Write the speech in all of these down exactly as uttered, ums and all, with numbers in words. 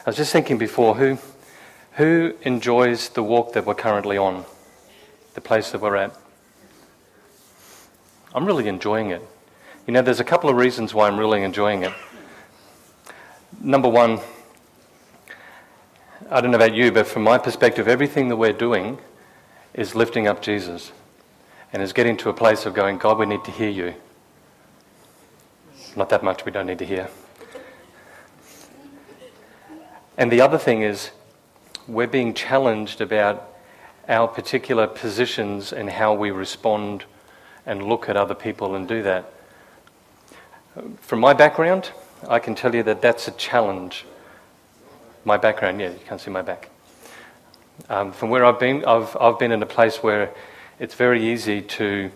I was just thinking before, who who enjoys the walk that we're currently on, the place that we're at? I'm really enjoying it. You know, there's a couple of reasons why I'm really enjoying it. Number one, I don't know about you, but from my perspective, everything that we're doing is lifting up Jesus and is getting to a place of going, God, we need to hear you. Not that much we don't need to hear. And the other thing is, we're being challenged about our particular positions and how we respond and look at other people and do that. From my background, I can tell you that that's a challenge. My background, yeah, you can't see my back. Um, from where I've been, I've I've been in a place where it's very easy to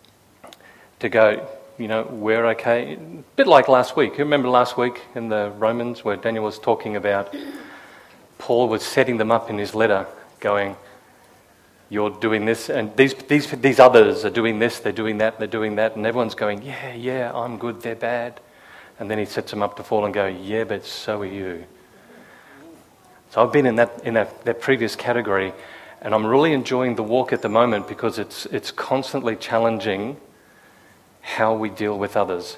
to go, you know, we're okay. A bit like last week. You remember last week in the Romans where Daniel was talking about Paul was setting them up in his letter, going, you're doing this, and these these these others are doing this, they're doing that, they're doing that, and everyone's going, yeah, yeah, I'm good, they're bad. And then he sets them up to fall and go, yeah, but so are you. So I've been in that in that, that previous category, and I'm really enjoying the walk at the moment because it's it's constantly challenging how we deal with others.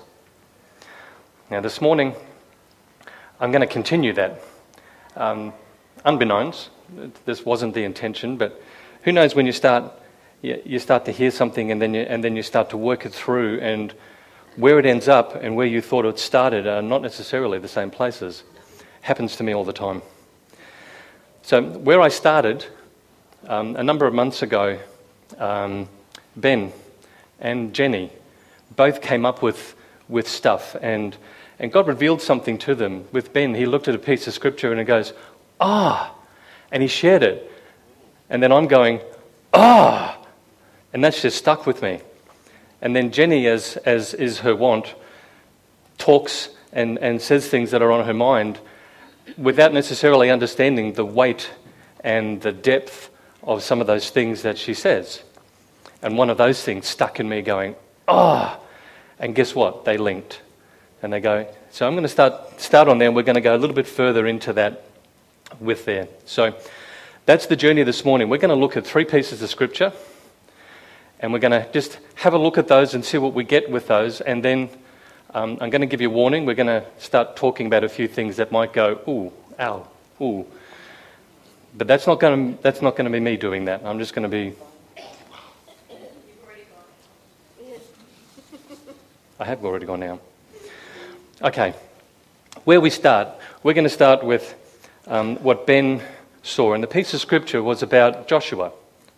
Now this morning, I'm going to continue that. Um, unbeknownst, this wasn't the intention, but who knows when you start you, you start to hear something and then you, and then you start to work it through, and where it ends up and where you thought it started are not necessarily the same places. Happens to me all the time. So where I started um, a number of months ago, um, Ben and Jenny both came up with with stuff, and and God revealed something to them. With Ben, he looked at a piece of scripture and he goes, ah, and he shared it. And then I'm going, ah, and that's just stuck with me. And then Jenny, as as is her wont, talks and, and says things that are on her mind without necessarily understanding the weight and the depth of some of those things that she says. And one of those things stuck in me going, ah, and guess what? They linked. And they go, so I'm going to start start on there, and we're going to go a little bit further into that with there. So that's the journey this morning. We're going to look at three pieces of scripture, and we're going to just have a look at those and see what we get with those. And then um, I'm going to give you a warning. We're going to start talking about a few things that might go, ooh, ow, ooh. But that's not going to that's not going to be me doing that. I'm just going to be. I have already gone now. Okay, where we start, we're going to start with um, what Ben saw. And the piece of scripture was about Joshua.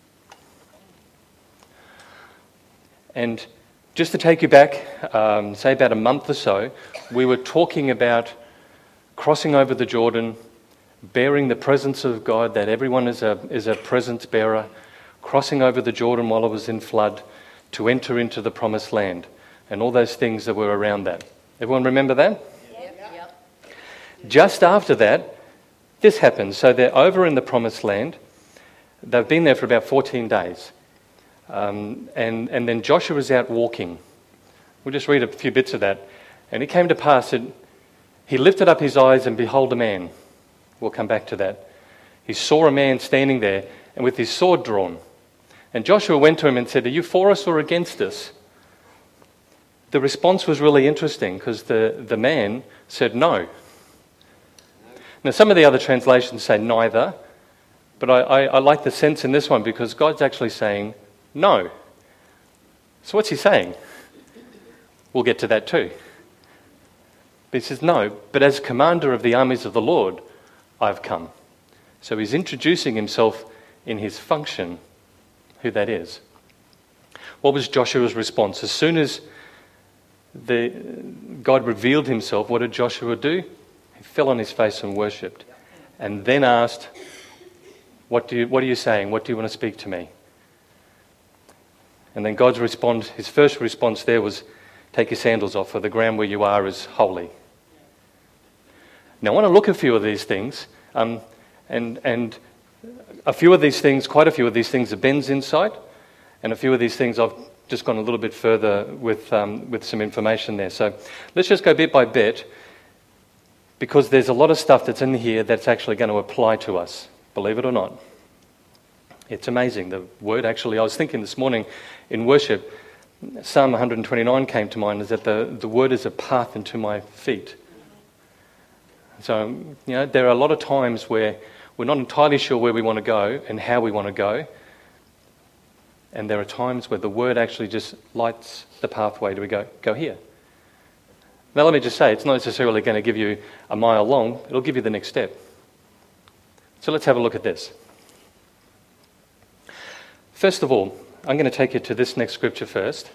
And just to take you back, um, say about a month or so, we were talking about crossing over the Jordan, bearing the presence of God, that everyone is a, is a presence bearer, crossing over the Jordan while it was in flood to enter into the promised land, and all those things that were around that. Everyone remember that? Yep. Yep. Just after that, this happens. So they're over in the promised land. They've been there for about fourteen days. Um, and, and then Joshua's out walking. We'll just read a few bits of that. And it came to pass that he lifted up his eyes, and behold a man. We'll come back to that. He saw a man standing there and with his sword drawn. And Joshua went to him and said, are you for us or against us? The response was really interesting because the, the man said no. Now some of the other translations say neither, but I, I, I like the sense in this one because God's actually saying no. So what's he saying? We'll get to that too. But he says no, but as commander of the armies of the Lord, I've come. So he's introducing himself in his function, who that is. What was Joshua's response? As soon as the God revealed himself, what did Joshua do? He fell on his face and worshipped. And then asked, what, do you, what are you saying? What do you want to speak to me? And then God's response, his first response there was, take your sandals off, for the ground where you are is holy. Now I want to look at a few of these things, um, and, and a few of these things, quite a few of these things are Ben's insight, and a few of these things I've just gone a little bit further with um, with some information there. So let's just go bit by bit. because there's a lot of stuff that's in here that's actually going to apply to us, believe it or not. It's amazing. The word actually, I was thinking this morning in worship, Psalm one twenty-nine came to mind, is that the, the word is a path into my feet. So, you know, there are a lot of times where we're not entirely sure where we want to go and how we want to go. And there are times where the word actually just lights the pathway to go, go here. Now let me just say, it's not necessarily going to give you a mile long, it'll give you the next step. So let's have a look at this. First of all, I'm going to take you to this next scripture first.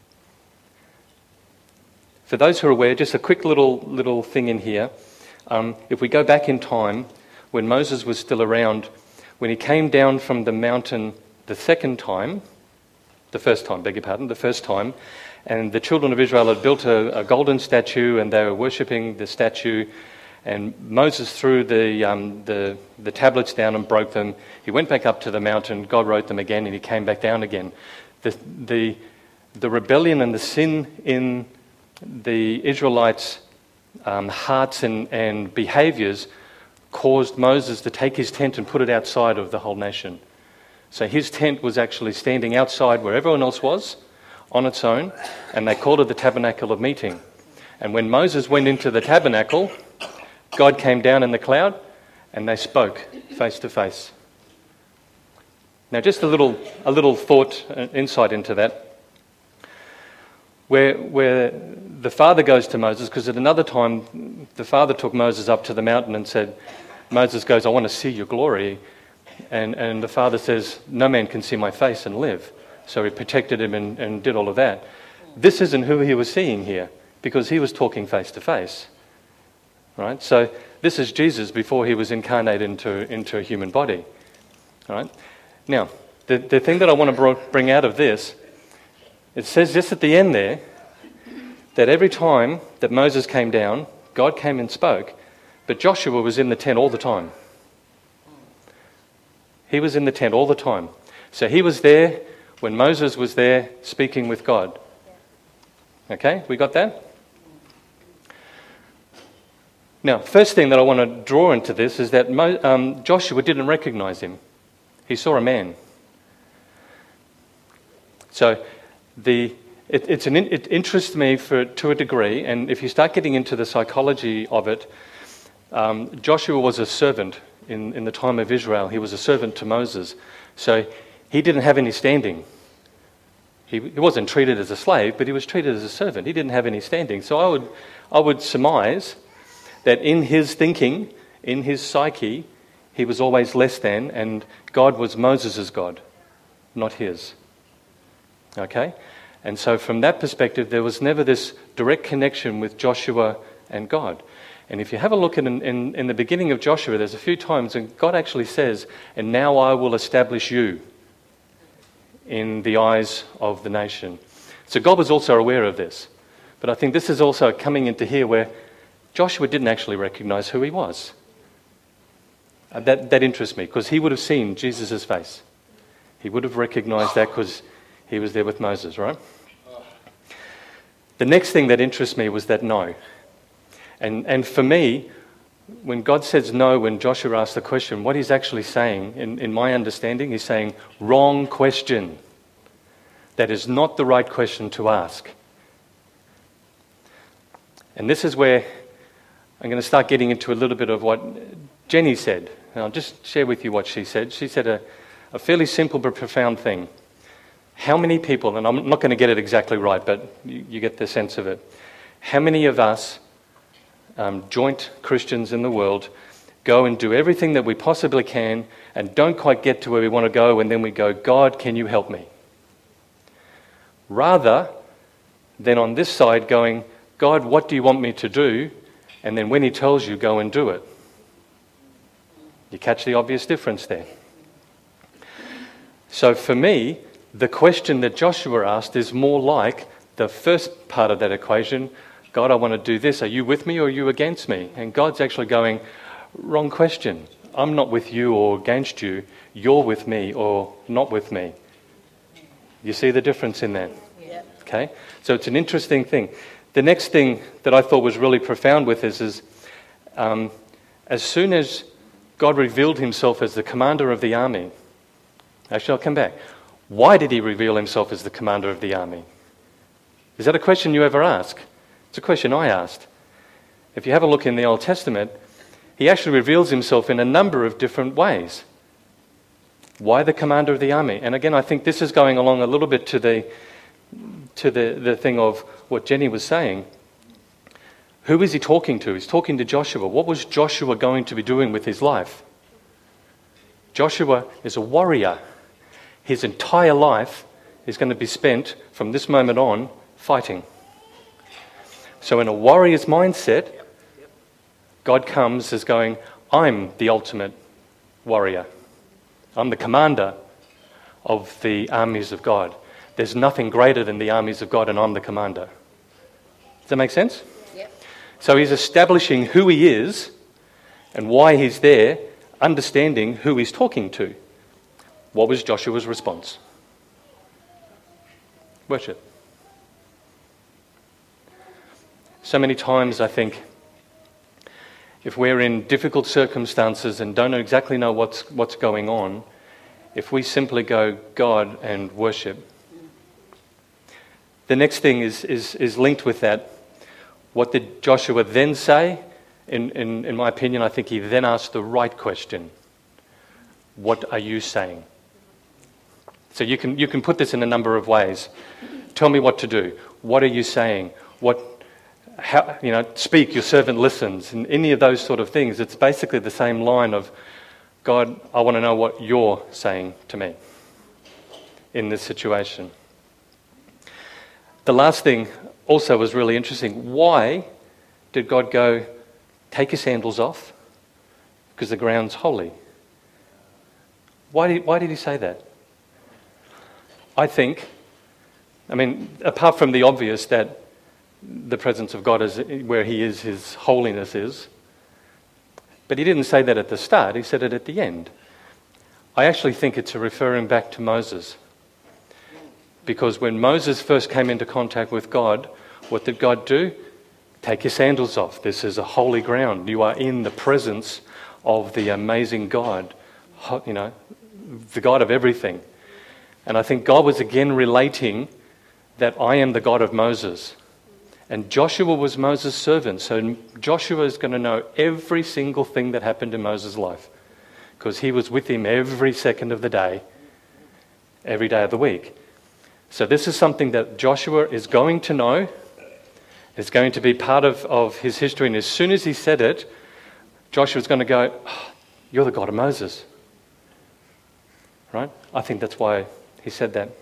For those who are aware, just a quick little little thing in here. Um, if we go back in time, when Moses was still around, when he came down from the mountain the second time, the first time, beg your pardon, the first time, and the children of Israel had built a, a golden statue and they were worshipping the statue, and Moses threw the, um, the the tablets down and broke them. He went back up to the mountain, God wrote them again, and he came back down again. The, the, the rebellion and the sin in the Israelites' um, hearts and, and behaviours caused Moses to take his tent and put it outside of the whole nation. So his tent was actually standing outside where everyone else was, on its own, and they called it the tabernacle of meeting. And when Moses went into the tabernacle, God came down in the cloud and they spoke face to face. Now just a little a little thought, uh, insight into that. Where, where the Father goes to Moses, because at another time the Father took Moses up to the mountain and said, Moses goes, I want to see your glory. And, and the Father says, no man can see my face and live. So he protected him and, and did all of that. This isn't who he was seeing here, because he was talking face to face. Right? So this is Jesus before he was incarnated into, into a human body. All right? Now, the, the thing that I want to bring out of this, it says just at the end there, that every time that Moses came down, God came and spoke, but Joshua was in the tent all the time. He was in the tent all the time. So he was there when Moses was there speaking with God. Okay, we got that? Now, first thing that I want to draw into this is that Mo, um, Joshua didn't recognize him. He saw a man. So the it, it's an, it interests me for to a degree, and if you start getting into the psychology of it, um, Joshua was a servant in, in the time of Israel. He was a servant to Moses. So he didn't have any standing. He, he wasn't treated as a slave, but he was treated as a servant. He didn't have any standing. So I would I would surmise that in his thinking, in his psyche, he was always less than, and God was Moses' God, not his. Okay? And so from that perspective, there was never this direct connection with Joshua and God. And if you have a look in, in, in the beginning of Joshua, there's a few times, and God actually says, and now I will establish you in the eyes of the nation. So God was also aware of this. But I think this is also coming into here where Joshua didn't actually recognize who he was. Uh, that, that interests me, because he would have seen Jesus' face. He would have recognized that because he was there with Moses, right? The next thing that interests me was that no. And, and for me, when God says no, when Joshua asks the question, what he's actually saying, in, in my understanding, he's saying, wrong question. That is not the right question to ask. And this is where I'm going to start getting into a little bit of what Jenny said. And I'll just share with you what she said. She said a, a fairly simple but profound thing. How many people, and I'm not going to get it exactly right, but you, you get the sense of it. How many of us, um, joint Christians in the world, go and do everything that we possibly can and don't quite get to where we want to go, and then we go, God, can you help me? Rather than on this side going, God, what do you want me to do? And then when he tells you, go and do it. You catch the obvious difference there. So for me, the question that Joshua asked is more like the first part of that equation. God, I want to do this. Are you with me or are you against me? And God's actually going, wrong question. I'm not with you or against you. You're with me or not with me. You see the difference in that? Yeah. Okay? So it's an interesting thing. The next thing that I thought was really profound with this is, Um, as soon as God revealed himself as the commander of the army, actually I'll come back. Why did he reveal himself as the commander of the army? Is that a question you ever ask? It's a question I asked. If you have a look in the Old Testament, he actually reveals himself in a number of different ways. Why the commander of the army? And again, I think this is going along a little bit to the to the, the thing of what Jenny was saying. Who is he talking to? He's talking to Joshua. What was Joshua going to be doing with his life? Joshua is a warrior. His entire life is going to be spent from this moment on fighting. So in a warrior's mindset, God comes as going, I'm the ultimate warrior. I'm the commander of the armies of God. There's nothing greater than the armies of God, and I'm the commander. Does that make sense? Yep. So he's establishing who he is and why he's there, understanding who he's talking to. What was Joshua's response? Worship. So many times I think if we're in difficult circumstances and don't exactly know what's what's going on, if we simply go God and worship. The next thing is is, is linked with that. What did Joshua then say? In, in, in my opinion, I think he then asked the right question. What are you saying? So you can you can put this in a number of ways. Tell me what to do. What are you saying? What How, you know, speak, your servant listens, and any of those sort of things. It's basically the same line of, God, I want to know what you're saying to me in this situation. The last thing also was really interesting. Why did God go, take your sandals off? Because the ground's holy. Why did, why did he say that? I think, I mean, apart from the obvious that the presence of God is where he is, his holiness is. But he didn't say that at the start, he said it at the end. I actually think it's a referring back to Moses. Because when Moses first came into contact with God, what did God do? Take your sandals off. This is a holy ground. You are in the presence of the amazing God, you know, the God of everything. And I think God was again relating that I am the God of Moses. And Joshua was Moses' servant, so Joshua is going to know every single thing that happened in Moses' life because he was with him every second of the day, every day of the week. So this is something that Joshua is going to know. It's going to be part of, of his history, and as soon as he said it, Joshua's going to go, oh, you're the God of Moses. Right? I think that's why he said that.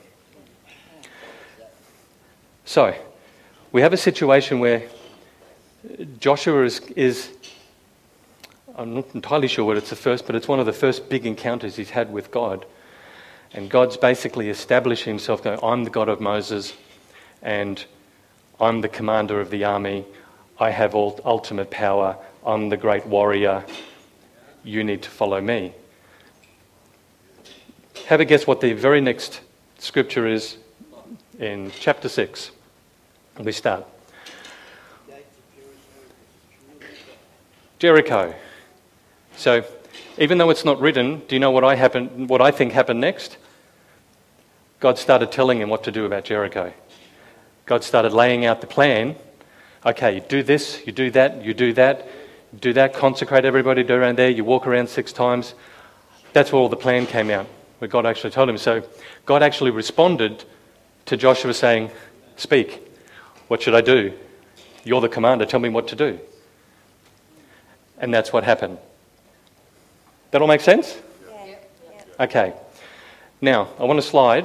So, we have a situation where Joshua is, is, I'm not entirely sure what it's the first, but it's one of the first big encounters he's had with God. And God's basically establishing himself, going, I'm the God of Moses, and I'm the commander of the army. I have all ultimate power. I'm the great warrior. You need to follow me. Have a guess what the very next scripture is in chapter six. We start. Jericho. So, even though it's not written, do you know what I happened? What I think happened next? God started telling him what to do about Jericho. God started laying out the plan. Okay, you do this, you do that, you do that, you do that. Consecrate everybody, do around there. You walk around six times. That's where all the plan came out. Where God actually told him. So, God actually responded to Joshua saying, "Speak. What should I do? You're the commander. Tell me what to do." And that's what happened. That all make sense? Yeah. Okay. Now, I want to slide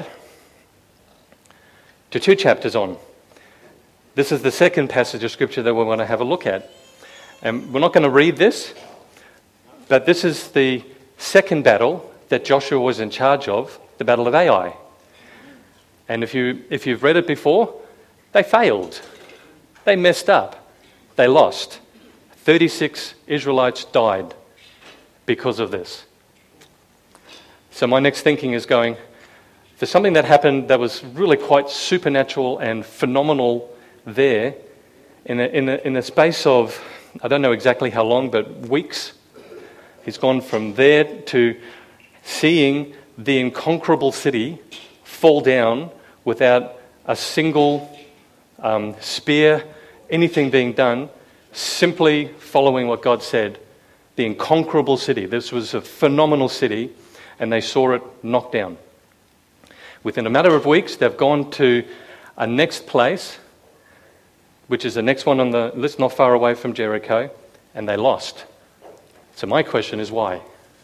to two chapters on. This is the second passage of Scripture that we want to have a look at. And we're not going to read this, but this is the second battle that Joshua was in charge of, the Battle of Ai. And if you, if you've read it before, they failed. They messed up. They lost. thirty-six Israelites died because of this. So my next thinking is going, there's something that happened that was really quite supernatural and phenomenal there in a, in a, in a space of I don't know exactly how long, but weeks. He's gone from there to seeing the inconquerable city fall down without a single um, spear, anything being done, simply following what God said. The inconquerable city. This was a phenomenal city, and they saw it knocked down. Within a matter of weeks, they've gone to a next place, which is the next one on the list, not far away from Jericho, and they lost. So my question is why?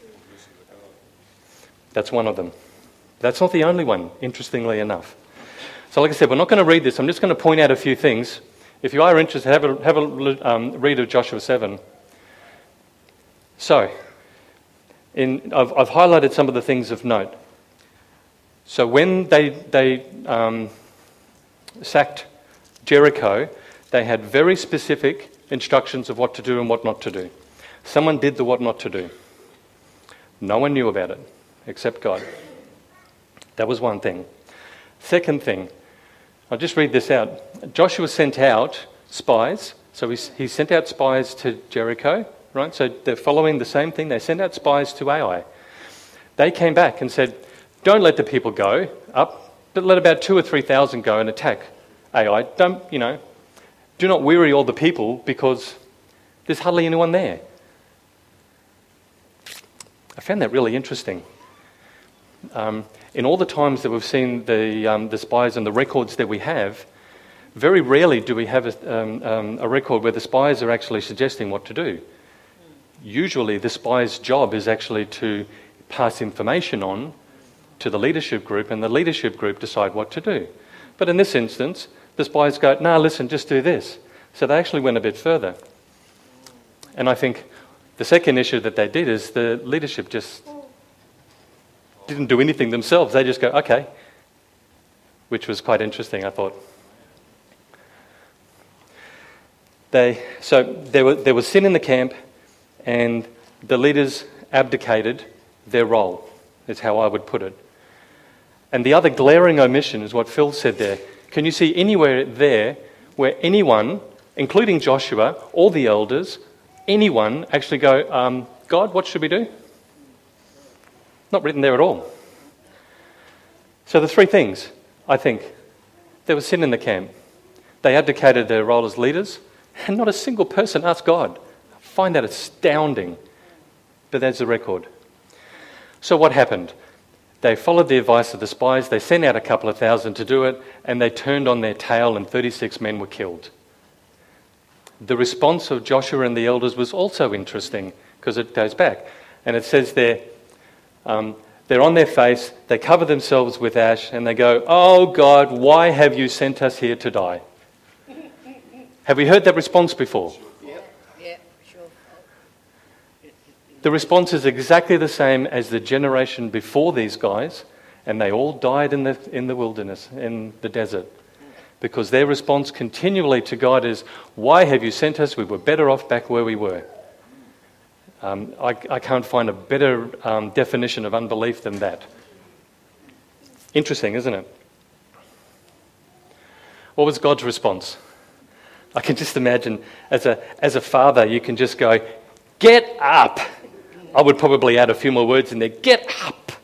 That's one of them. That's not the only one, interestingly enough. So like I said, we're not going to read this. I'm just going to point out a few things. If you are interested, have a, have a um, read of Joshua seven. So, in, I've, I've highlighted some of the things of note. So when they, they um, sacked Jericho, they had very specific instructions of what to do and what not to do. Someone did the what not to do. No one knew about it, except God. That was one thing. Second thing, I'll just read this out. Joshua sent out spies. So he, he sent out spies to Jericho, right? So they're following the same thing. They sent out spies to Ai. They came back and said, don't let the people go up, but let about two or three thousand go and attack Ai. Don't, you know, do not weary all the people because there's hardly anyone there. I found that really interesting. Um, in all the times that we've seen the, um, the spies and the records that we have, very rarely do we have a, um, um, a record where the spies are actually suggesting what to do. Usually the spy's job is actually to pass information on to the leadership group, and the leadership group decide what to do. But in this instance, the spies go, no, listen, just do this. So they actually went a bit further. And I think the second issue that they did is the leadership just didn't do anything themselves. They just go, okay, which was quite interesting, I thought. They so there were there was sin in the camp, and the leaders abdicated their role, is how I would put it. And the other glaring omission is what Phil said there. Can you see anywhere there where anyone, including Joshua, all the elders, anyone actually go, um, God, what should we do? Not written there at all. So the three things, I think. There was sin in the camp. They abdicated their role as leaders, and not a single person asked God. I find that astounding. But that's the record. So what happened? They followed the advice of the spies. They sent out a couple of thousand to do it, and they turned on their tail, and thirty-six men were killed. The response of Joshua and the elders was also interesting, because it goes back. And it says there, um, they're on their face, they cover themselves with ash, and they go, oh God, why have you sent us here to die? Have we heard that response before? Yep. Yeah, sure. The response is exactly the same as the generation before these guys, and they all died in the in the wilderness, in the desert. Because their response continually to God is, why have you sent us? We were better off back where we were. Um, I, I can't find a better um, definition of unbelief than that. Interesting, isn't it? What was God's response? I can just imagine, as a as a father, you can just go, get up. I would probably add a few more words in there. Get up.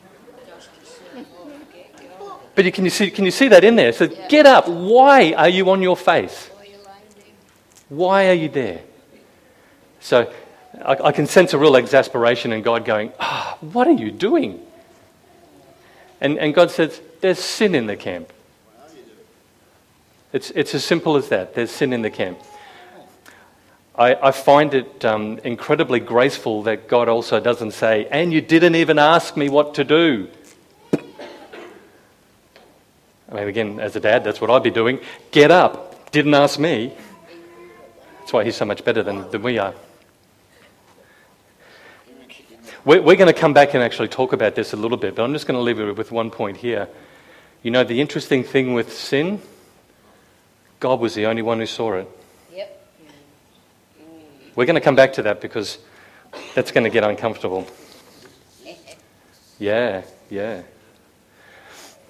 But you, can you see can you see that in there? So get up. Why are you on your face? Why are you there? So I, I can sense a real exasperation in God going, ah, oh, what are you doing? And and God says, there's sin in the camp. It's it's as simple as that. There's sin in the camp. I, I find it um, incredibly graceful that God also doesn't say, and you didn't even ask me what to do. I mean, again, as a dad, that's what I'd be doing. Get up. Didn't ask me. That's why he's so much better than, than we are. We're, we're going to come back and actually talk about this a little bit, but I'm just going to leave it with one point here. You know, the interesting thing with sin, God was the only one who saw it. Yep. We're going to come back to that because that's going to get uncomfortable. Yeah, yeah.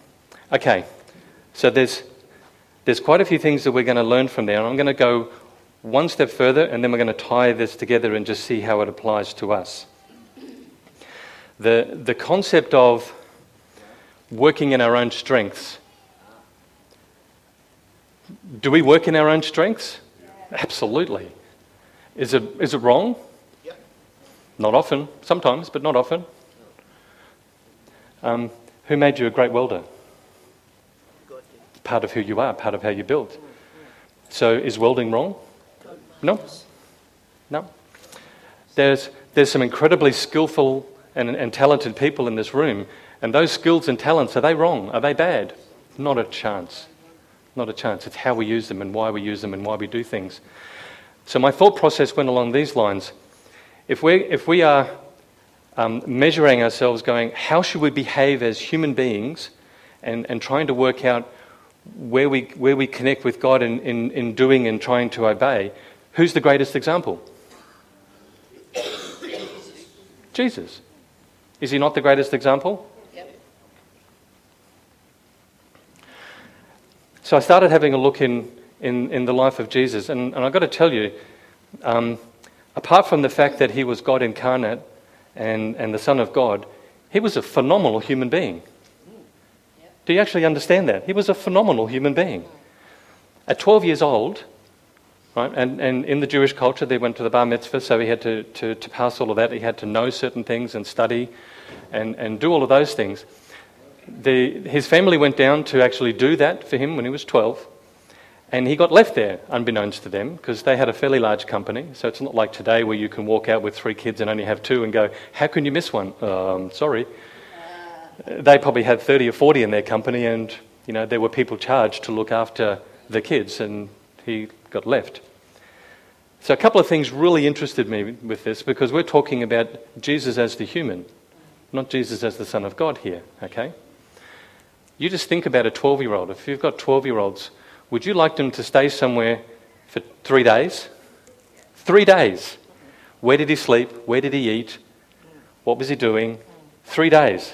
Okay, so there's there's quite a few things that we're going to learn from there, and I'm going to go one step further, and then we're going to tie this together and just see how it applies to us. The, the concept of working in our own strengths. Do we work in our own strengths? Absolutely. Is it, is it wrong? Yep. Not often. Sometimes, but not often. Um, who made you a great welder? God did. Part of who you are, part of how you're built. So is welding wrong? No. No. There's, there's some incredibly skillful and, and talented people in this room, and those skills and talents, are they wrong? Are they bad? Not a chance. Not a chance. It's how we use them and why we use them and why we do things. So my thought process went along these lines. If we if we are um, measuring ourselves going, how should we behave as human beings, and, and trying to work out where we where we connect with God in, in, in doing and trying to obey, who's the greatest example? Jesus. Is he not the greatest example? Yep. So I started having a look in, in, in the life of Jesus, and, and I've got to tell you, um, apart from the fact that he was God incarnate and, and the Son of God, he was a phenomenal human being. Do you actually understand that? He was a phenomenal human being. At twelve years old, right, and, and in the Jewish culture, they went to the bar mitzvah, so he had to, to, to pass all of that. He had to know certain things and study and, and do all of those things. The, his family went down to actually do that for him when he was twelve, and he got left there, unbeknownst to them, because they had a fairly large company. So it's not like today where you can walk out with three kids and only have two and go, how can you miss one? Um, sorry. They probably had thirty or forty in their company, and you know there were people charged to look after the kids, and he got left. So a couple of things really interested me with this, because we're talking about Jesus as the human, not Jesus as the Son of God here, okay? You just think about a twelve-year-old. If you've got twelve-year-olds, would you like them to stay somewhere for three days? Three days. Where did he sleep? Where did he eat? What was he doing? Three days.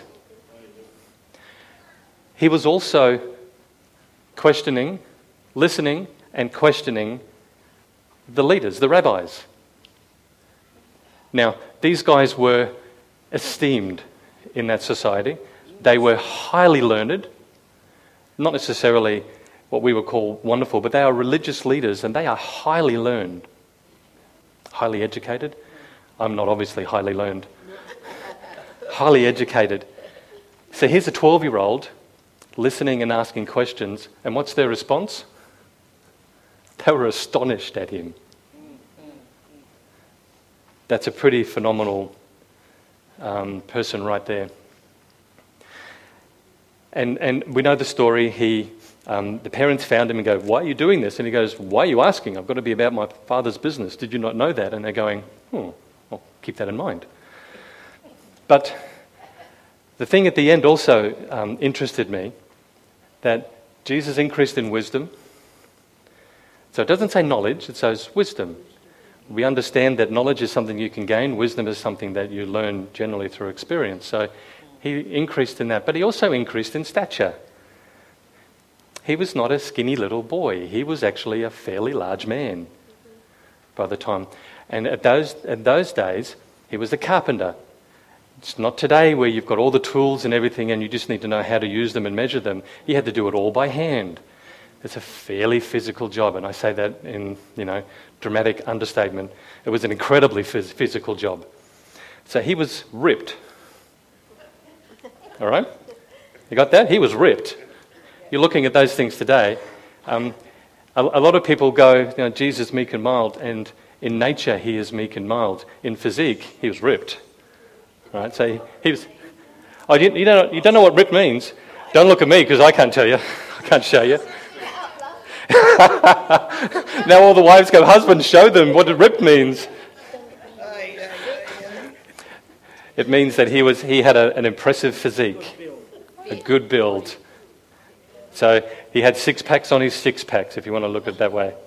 He was also questioning, listening and questioning the leaders, the rabbis. Now, these guys were esteemed in that society. They were highly learned, not necessarily what we would call wonderful, but they are religious leaders, and they are highly learned. Highly educated? I'm not obviously highly learned. Highly educated. So here's a twelve-year-old listening and asking questions, and what's their response? They were astonished at him. That's a pretty phenomenal um, person right there. And and we know the story. He, um, the parents found him and go, why are you doing this? And he goes, why are you asking? I've got to be about my father's business. Did you not know that? And they're going, hmm, I'll keep that in mind. But the thing at the end also um, interested me, that Jesus increased in wisdom. So it doesn't say knowledge, it says wisdom. We understand that knowledge is something you can gain, wisdom is something that you learn generally through experience. So he increased in that, but he also increased in stature. He was not a skinny little boy. He was actually a fairly large man by the time. And at those, at those days, he was a carpenter. It's not today where you've got all the tools and everything and you just need to know how to use them and measure them. He had to do it all by hand. It's a fairly physical job, and I say that in, you know, dramatic understatement. It was an incredibly phys- physical job. So he was ripped. All right? You got that? He was ripped. You're looking at those things today. Um, a, a lot of people go, you know, Jesus meek and mild, and in nature he is meek and mild. In physique, he was ripped. Right, so he, he was. Oh, you, you don't. You don't know what ripped means. Don't look at me because I can't tell you. I can't show you. Now all the wives go, husband, show them what ripped means. It means that he was. He had a, an impressive physique, a good build. So he had six packs on his six packs, if you want to look at it that way.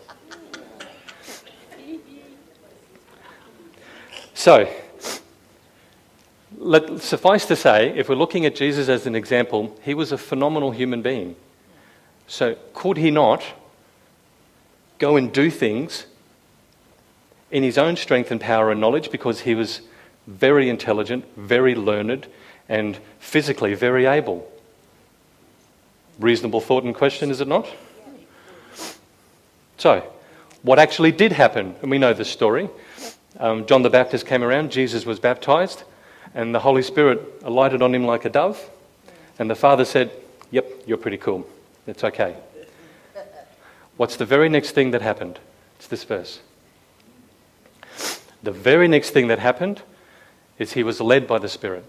So. Let, suffice to say, if we're looking at Jesus as an example, he was a phenomenal human being. So could he not go and do things in his own strength and power and knowledge, because he was very intelligent, very learned, and physically very able. Reasonable thought and question, is it not? So, what actually did happen, and we know this story. Um, John the Baptist came around, Jesus was baptized, and the Holy Spirit alighted on him like a dove, and the Father said, "Yep, you're pretty cool. It's okay." What's the very next thing that happened? It's this verse. The very next thing that happened is he was led by the Spirit.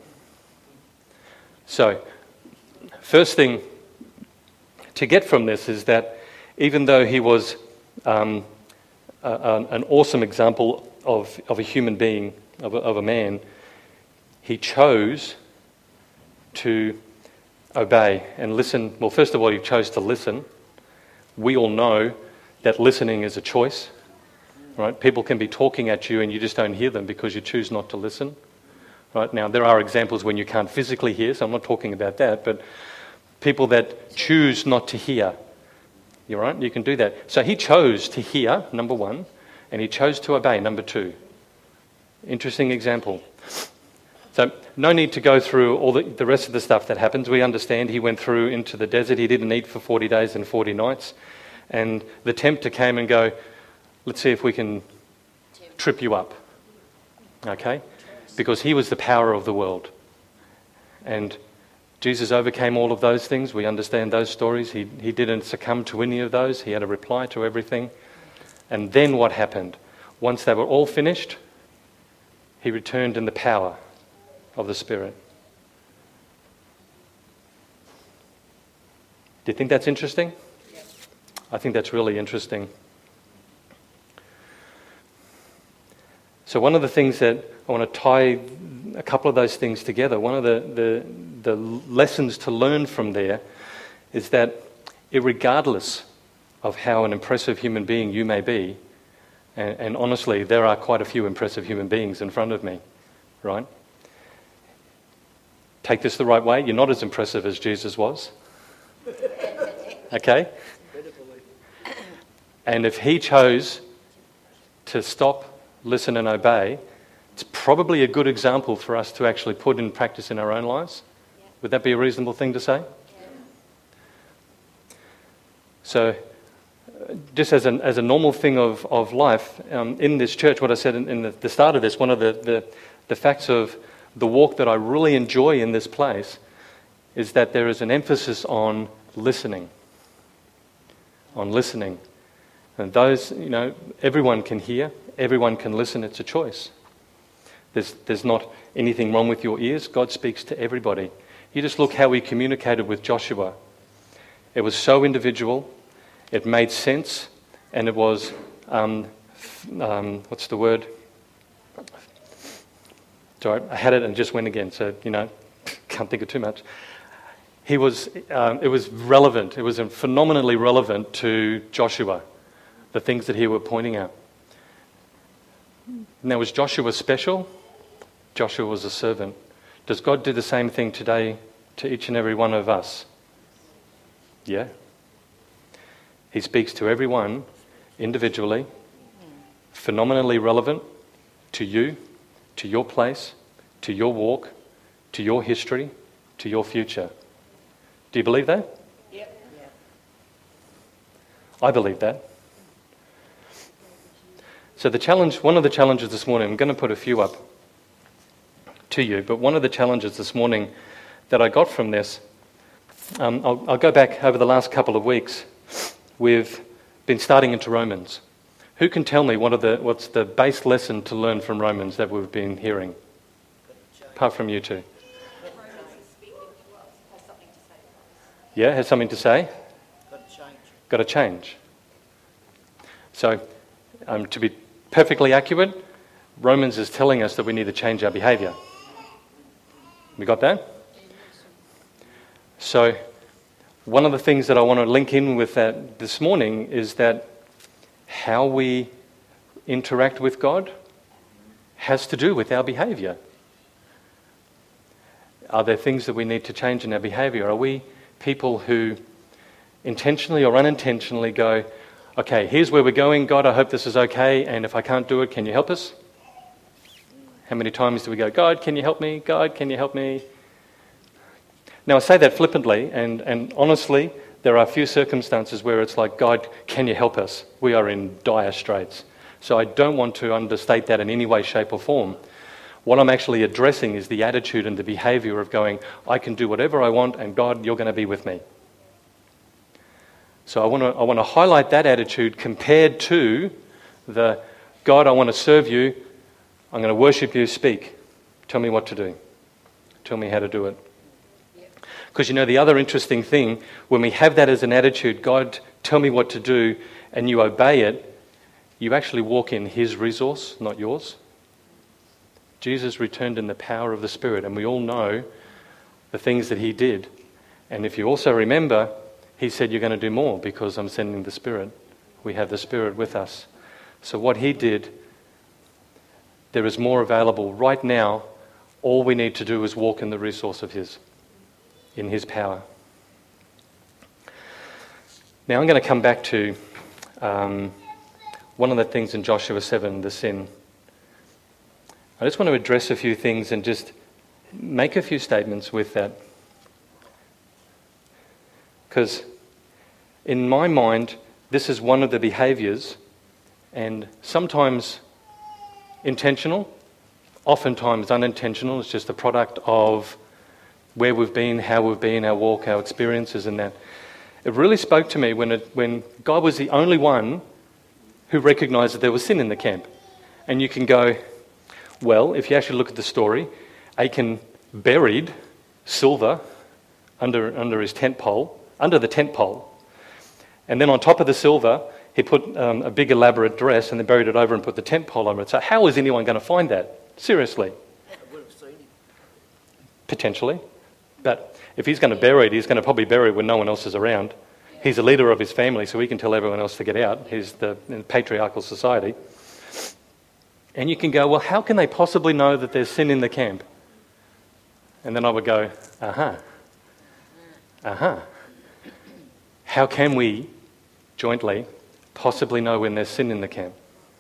So, first thing to get from this is that even though he was um, a, a, an awesome example of, of a human being, of a, of a man, he chose to obey and listen. Well, first of all, he chose to listen. We all know that listening is a choice, right? People can be talking at you and you just don't hear them because you choose not to listen, right? Now, there are examples when you can't physically hear, so I'm not talking about that, but people that choose not to hear, you're right, you can do that. So he chose to hear, number one, and he chose to obey, number two. Interesting example. So no need to go through all the, the rest of the stuff that happens. We understand he went through into the desert. He didn't eat for forty days and forty nights. And the tempter came and go, let's see if we can trip you up. Okay? Because he was the power of the world. And Jesus overcame all of those things. We understand those stories. He, he didn't succumb to any of those. He had a reply to everything. And then what happened? Once they were all finished, he returned in the power of the Spirit. Do you think that's interesting? Yes. I think that's really interesting. So one of the things that I want to tie a couple of those things together, one of the, the, the lessons to learn from there is that irregardless of how an impressive human being you may be, and, and honestly, there are quite a few impressive human beings in front of me, right? Take this the right way, you're not as impressive as Jesus was. Okay? And if he chose to stop, listen and obey, it's probably a good example for us to actually put in practice in our own lives. Yeah. Would that be a reasonable thing to say? Yeah. So, uh, just as, an, as a normal thing of, of life, um, in this church, what I said in, in the, the start of this, one of the, the, the facts of the walk that I really enjoy in this place is that there is an emphasis on listening. On listening. And those, you know, everyone can hear, everyone can listen, it's a choice. There's, there's not anything wrong with your ears. God speaks to everybody. You just look how he communicated with Joshua. It was so individual, it made sense, and it was, um, um, what's the word? Sorry, I had it and it just went again, so, you know, can't think of too much. He was, um, it was relevant, it was phenomenally relevant to Joshua, the things that he was pointing out. Now, was Joshua special? Joshua was a servant. Does God do the same thing today to each and every one of us? Yeah. He speaks to everyone individually, phenomenally relevant to you, to your place, to your walk, to your history, to your future. Do you believe that? Yep. Yep. I believe that. So the challenge, one of the challenges this morning, I'm going to put a few up to you, but one of the challenges this morning that I got from this, um, I'll, I'll go back over the last couple of weeks. We've been starting into Romans. Who can tell me what are the, what's the base lesson to learn from Romans that we've been hearing? Apart from you two. Yeah, has something to say? Got to change. Got to change. So, um, to be perfectly accurate, Romans is telling us that we need to change our behaviour. We got that? So, one of the things that I want to link in with that this morning is that how we interact with God has to do with our behaviour. Are there things that we need to change in our behaviour? Are we people who intentionally or unintentionally go, okay, here's where we're going. God, I hope this is okay. And if I can't do it, can you help us? How many times do we go, God, can you help me? God, can you help me? Now, I say that flippantly, and, and honestly, there are a few circumstances where it's like, God, can you help us? We are in dire straits. So I don't want to understate that in any way, shape or form. What I'm actually addressing is the attitude and the behaviour of going, I can do whatever I want, and God, you're going to be with me. So I want to I want to highlight that attitude compared to the, God, I want to serve you, I'm going to worship you, speak. Tell me what to do. Tell me how to do it. Because you know, the other interesting thing, when we have that as an attitude, God, tell me what to do, and you obey it, you actually walk in his resource, not yours. Jesus returned in the power of the Spirit, and we all know the things that he did. And if you also remember, he said, you're going to do more because I'm sending the Spirit. We have the Spirit with us. So what he did, there is more available right now. All we need to do is walk in the resource of his, in his power. Now I'm going to come back to um, one of the things in Joshua seven, the sin. I just want to address a few things and just make a few statements with that. Because in my mind, this is one of the behaviours, and sometimes intentional, oftentimes unintentional. It's just a product of where we've been, how we've been, our walk, our experiences and that. It really spoke to me when, it, when God was the only one who recognised that there was sin in the camp. And you can go, well, if you actually look at the story, Achan buried silver under, under his tent pole, under the tent pole. And then on top of the silver, he put um, a big elaborate dress and then buried it over and put the tent pole over it. So how is anyone going to find that? Seriously. I would have seen him. Potentially. But if he's going to bury it, he's going to probably bury it when no one else is around. He's a leader of his family, so he can tell everyone else to get out. He's the in patriarchal society. And you can go, well, how can they possibly know that there's sin in the camp? And then I would go, uh-huh. Uh-huh. How can we, jointly, possibly know when there's sin in the camp?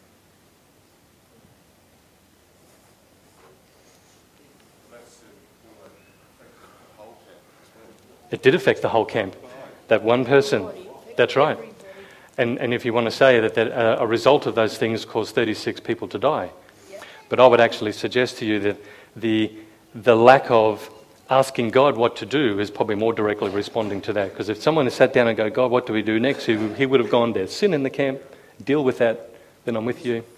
It did affect the whole camp. That one person. That's right. And and if you want to say that, that uh, a result of those things caused thirty-six people to die. But I would actually suggest to you that the the lack of asking God what to do is probably more directly responding to that. Because if someone has sat down and go, God, what do we do next? He, he would have gone, there's sin in the camp, deal with that, then I'm with you.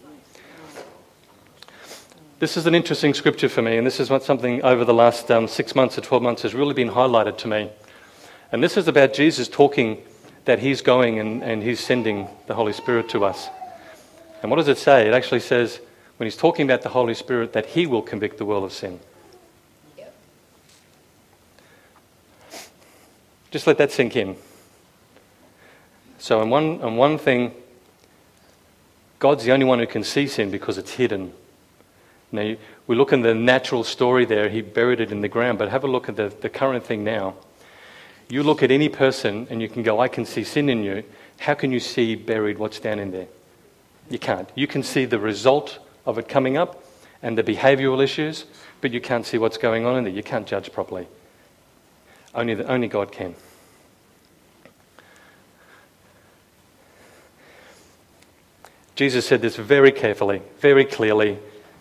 This is an interesting scripture for me, and this is what something over the last um, six months or twelve months has really been highlighted to me. And this is about Jesus talking that he's going and, and he's sending the Holy Spirit to us. And what does it say? It actually says, when he's talking about the Holy Spirit, that he will convict the world of sin. Yep. Just let that sink in. So on one, on one thing, God's the only one who can see sin because it's hidden. Now, we look in the natural story there, he buried it in the ground, but have a look at the, the current thing now. You look at any person and you can go, I can see sin in you. How can you see buried what's down in there? You can't. You can see the result of it coming up and the behavioural issues, but you can't see what's going on in there. You can't judge properly. Only, the, only God can. Jesus said this very carefully, very clearly.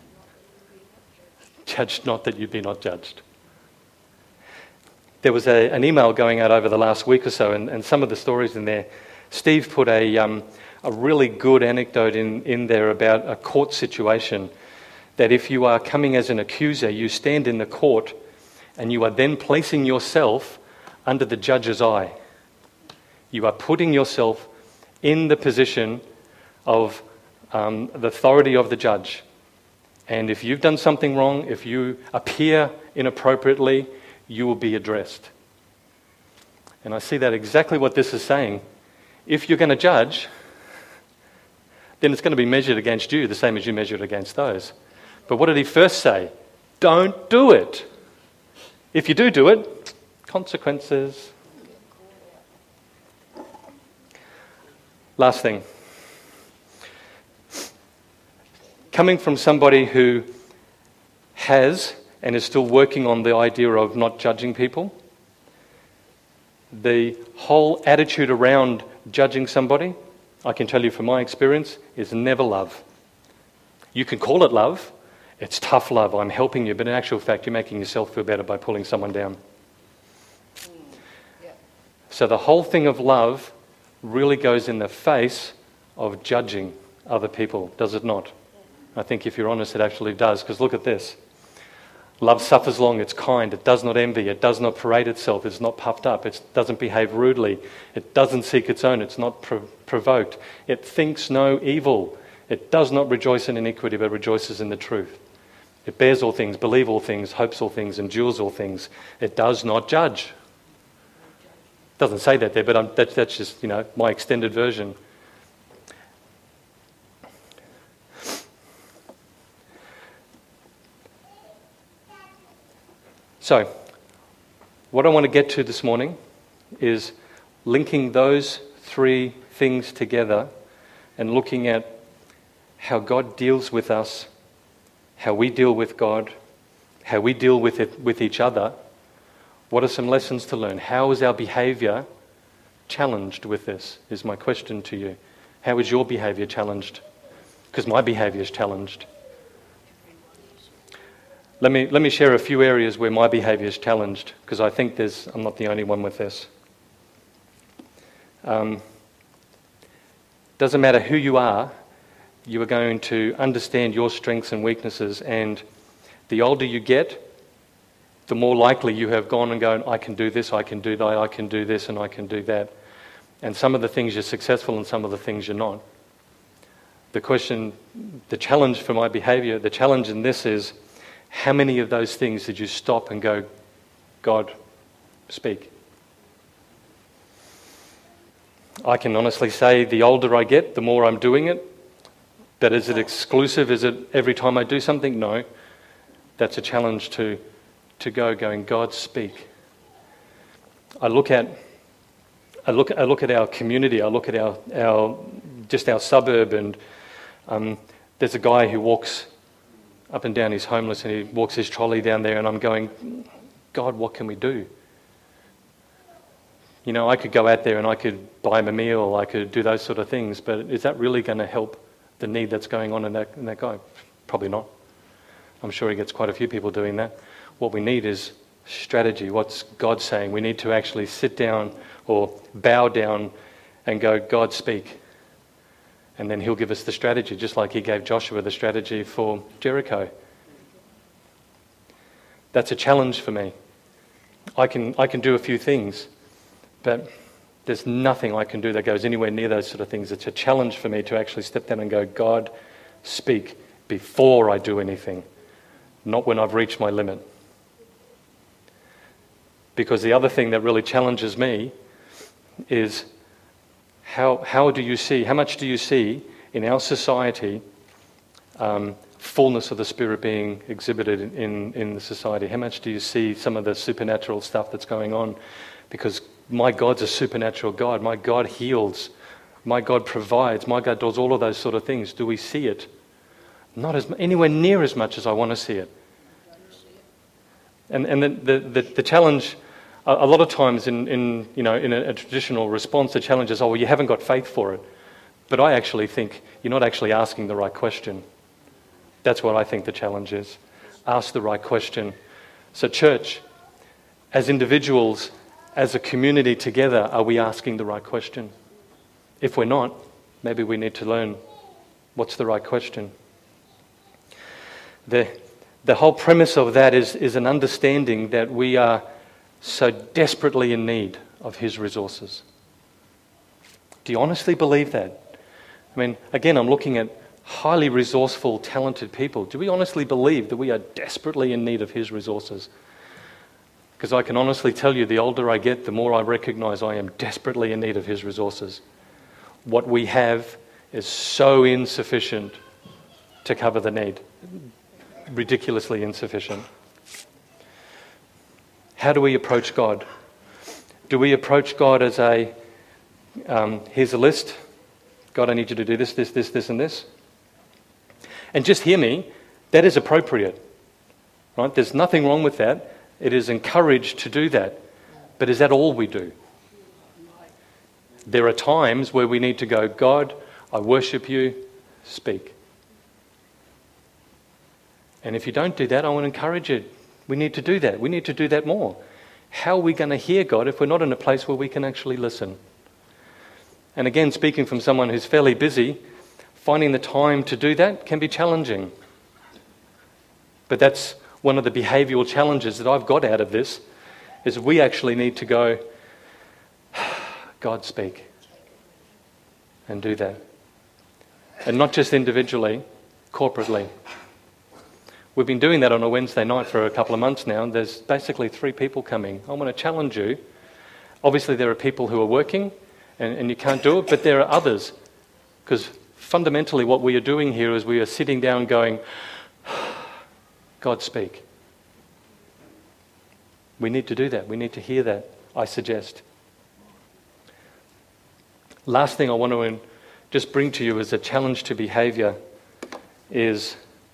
Judge not that you be not judged. There was a, an email going out over the last week or so, and, and some of the stories in there. Steve put a, um, a really good anecdote in, in there about a court situation, that if you are coming as an accuser, you stand in the court and you are then placing yourself under the judge's eye. You are putting yourself in the position of um, the authority of the judge. And if you've done something wrong, if you appear inappropriately, you will be addressed. And I see that exactly what this is saying. If you're going to judge, then it's going to be measured against you, the same as you measure it against those. But what did he first say? Don't do it. If you do do it, consequences. Last thing. Coming from somebody who has and is still working on the idea of not judging people, the whole attitude around judging somebody, I can tell you from my experience, is never love. You can call it love. It's tough love. I'm helping you. But in actual fact, you're making yourself feel better by pulling someone down. Mm, yeah. So the whole thing of love really goes in the face of judging other people, does it not? I think if you're honest, it actually does. Because look at this. Love suffers long, it's kind, it does not envy, it does not parade itself, it's not puffed up, it doesn't behave rudely, it doesn't seek its own, it's not pro- provoked, it thinks no evil, it does not rejoice in iniquity but rejoices in the truth. It bears all things, believes all things, hopes all things, endures all things. It does not judge. It doesn't say that there, but I'm, that, that's just, you know, my extended version. So, what I want to get to this morning is linking those three things together and looking at how God deals with us, how we deal with God, how we deal with it with each other. What are some lessons to learn? How is our behavior challenged with this, is my question to you. How is your behavior challenged? Because my behavior is challenged. Let me let me share a few areas where my behaviour is challenged, because I think there's I'm not the only one with this. Um, doesn't matter who you are, you are going to understand your strengths and weaknesses, and the older you get, the more likely you have gone and gone, I can do this, I can do that, I can do this, and I can do that. And some of the things you're successful and some of the things you're not. The question, the challenge for my behaviour, the challenge in this is, how many of those things did you stop and go, God, speak? I can honestly say the older I get, the more I'm doing it. But is it exclusive? Is it every time I do something? No. That's a challenge to, to go going, God, speak. I look at I look I look at our community, I look at our, our just our suburb, and um, there's a guy who walks up and down, he's homeless, and he walks his trolley down there, and I'm going, God, what can we do? You know, I could go out there and I could buy him a meal, I could do those sort of things, but is that really going to help the need that's going on in that, in that guy? Probably not. I'm sure he gets quite a few people doing that. What we need is strategy. What's God saying? We need to actually sit down or bow down and go, God, speak. And then he'll give us the strategy, just like he gave Joshua the strategy for Jericho. That's a challenge for me. I can I can do a few things, but there's nothing I can do that goes anywhere near those sort of things. It's a challenge for me to actually step down and go, God, speak before I do anything, not when I've reached my limit. Because the other thing that really challenges me is How how do you see, how much do you see in our society um, fullness of the Spirit being exhibited in, in the society? How much do you see some of the supernatural stuff that's going on? Because my God's a supernatural God. My God heals. My God provides. My God does all of those sort of things. Do we see it? Not as anywhere near as much as I want to see it. And and the the, the, the challenge... A lot of times in, in you know in a, a traditional response, the challenge is, oh, well, you haven't got faith for it. But I actually think you're not actually asking the right question. That's what I think the challenge is. Ask the right question. So church, as individuals, as a community together, are we asking the right question? If we're not, maybe we need to learn what's the right question. The, the whole premise of that is, is an understanding that we are so desperately in need of his resources. Do you honestly believe that? I mean, again, I'm looking at highly resourceful, talented people. Do we honestly believe that we are desperately in need of his resources? Because I can honestly tell you, the older I get, the more I recognize I am desperately in need of his resources. What we have is so insufficient to cover the need. Ridiculously insufficient. How do we approach God? Do we approach God as a, um, here's a list, God, I need you to do this, this, this, this, and this. And just hear me, that is appropriate. Right? There's nothing wrong with that. It is encouraged to do that. But is that all we do? There are times where we need to go, God, I worship you, speak. And if you don't do that, I want to encourage you. We need to do that. We need to do that more. How are we going to hear God if we're not in a place where we can actually listen? And again, speaking from someone who's fairly busy, finding the time to do that can be challenging. But that's one of the behavioural challenges that I've got out of this, is we actually need to go, God, speak. And do that. And not just individually, corporately. We've been doing that on a Wednesday night for a couple of months now, and there's basically three people coming. I want to challenge you. Obviously there are people who are working, and, and you can't do it, but there are others. Because fundamentally what we are doing here is we are sitting down going, God, speak. We need to do that. We need to hear that, I suggest. Last thing I want to just bring to you as a challenge to behaviour is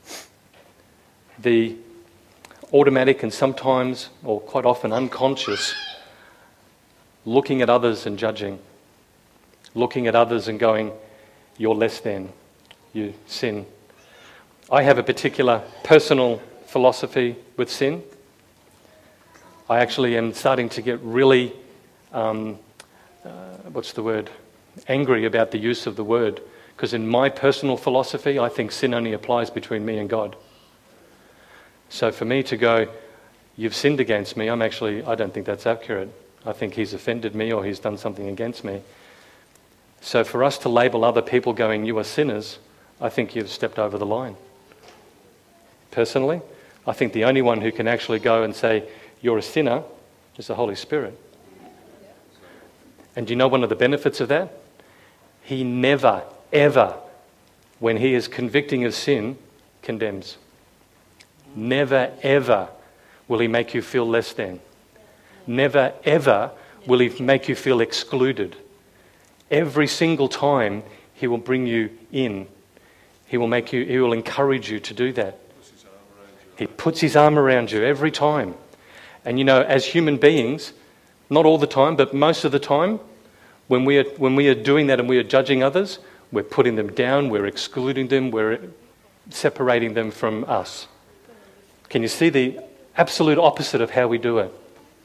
the automatic and sometimes, or quite often unconscious, looking at others and judging. Looking at others and going, you're less than, you sin. I have a particular personal philosophy with sin. I actually am starting to get really, um, uh, what's the word, angry about the use of the word. Because in my personal philosophy, I think sin only applies between me and God. So for me to go, you've sinned against me, I'm actually, I don't think that's accurate. I think he's offended me or he's done something against me. So for us to label other people going, you are sinners, I think you've stepped over the line. Personally, I think the only one who can actually go and say, you're a sinner, is the Holy Spirit. And do you know one of the benefits of that? He never, ever, when he is convicting of sin, condemns. Never, ever will he make you feel less than. Never, ever will he make you feel excluded. Every single time he will bring you in. He will make you, he will encourage you to do that. He puts his arm around you every time. And you know, as human beings, not all the time, but most of the time, when we are, when we are doing that and we are judging others, we're putting them down, we're excluding them, we're separating them from us. Can you see the absolute opposite of how we do it?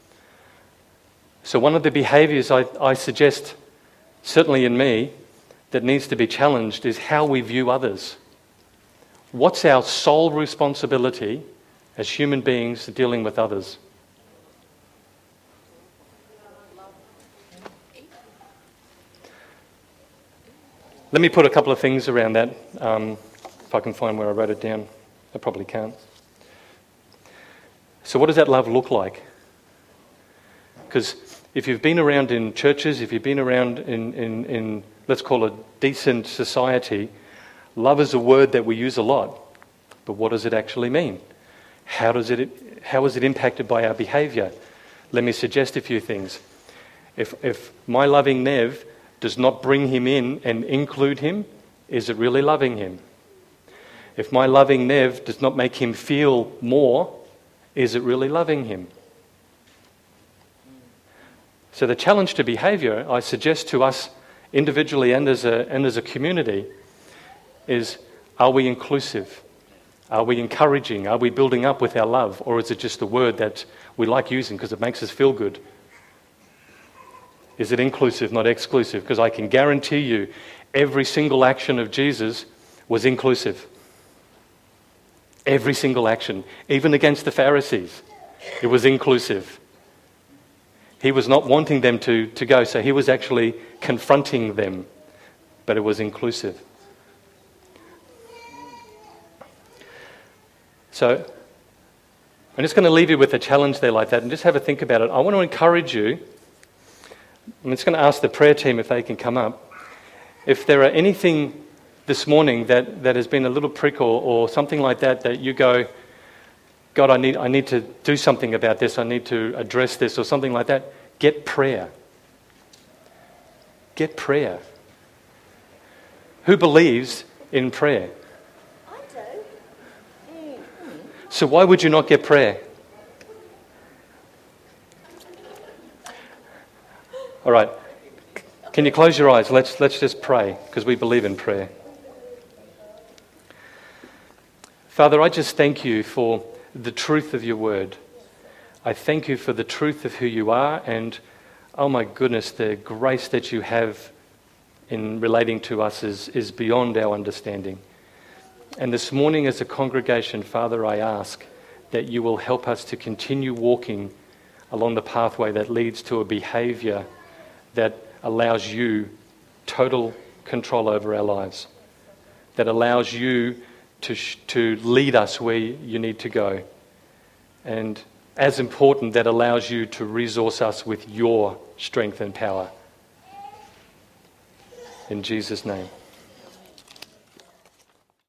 So one of the behaviours I, I suggest, certainly in me, that needs to be challenged is how we view others. What's our sole responsibility as human beings dealing with others? Let me put a couple of things around that, um, if I can find where I wrote it down. I probably can't. So what does that love look like? Because if you've been around in churches, if you've been around in, in, in, let's call it decent society, love is a word that we use a lot. But what does it actually mean? How does it, how is it impacted by our behaviour? Let me suggest a few things. If, if my loving Nev does not bring him in and include him, is it really loving him? If my loving Nev does not make him feel more, is it really loving him? So the challenge to behaviour, I suggest to us individually and as a, and as a community, is, are we inclusive? Are we encouraging? Are we building up with our love? Or is it just a word that we like using because it makes us feel good? Is it inclusive, not exclusive? Because I can guarantee you every single action of Jesus was inclusive. Every single action, even against the Pharisees, it was inclusive. He was not wanting them to, to go, so he was actually confronting them, but it was inclusive. So, I'm just going to leave you with a challenge there like that and just have a think about it. I want to encourage you, I'm just going to ask the prayer team if they can come up. If there are anything this morning that, that has been a little prick or, or something like that, that you go, God, I need, I need to do something about this, I need to address this or something like that, get prayer. Get prayer. Who believes in prayer? I do. So why would you not get prayer? All right. Can you close your eyes? Let's, let's just pray, because we believe in prayer. Father, I just thank you for the truth of your word. I thank you for the truth of who you are, and oh my goodness, the grace that you have in relating to us is, is beyond our understanding. And this morning as a congregation, Father, I ask that you will help us to continue walking along the pathway that leads to a behaviour that allows you total control over our lives, that allows you to, sh- to lead us where you need to go. And as important, that allows you to resource us with your strength and power. In Jesus' name.